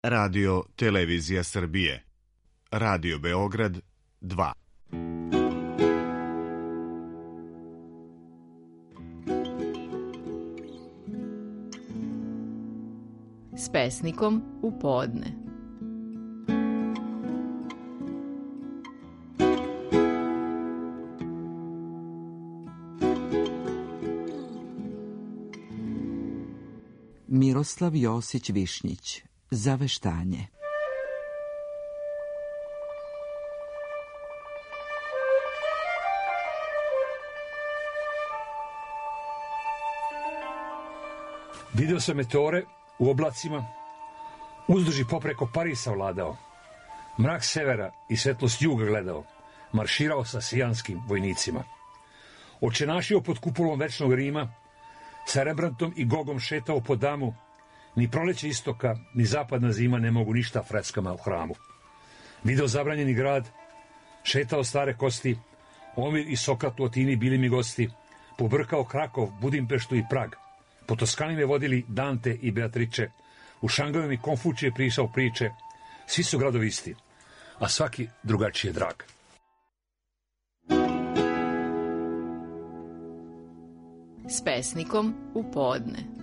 Radio Televizija Srbije. Radio Beograd 2. S pesnikom u podne. Miroslav Josić Višnjić. Zaveštanje. Video sam meteore u oblacima, uzduž i popreko Parisa vladao, mrak severa i svetlost juga gledao, marširao sa sijanskim vojnicima. Očenašio pod kupolom večnog Rima, sa Rembrandtom i Gogom šetao po damu, ni proleće istoka, ni zapadna zima ne mogu ništa freskama u hramu. Video zabranjeni grad, šetao stare kosti, Omir i Sokrat u Atini bili mi gosti, pobrkao Krakov, Budimpeštu i Prag. Po Toskani me vodili Dante i Beatrice, u Šangaju mi Konfučije pričao priče, svi su gradovi isti, a svaki drugačiji je drag. S pesnikom u podne.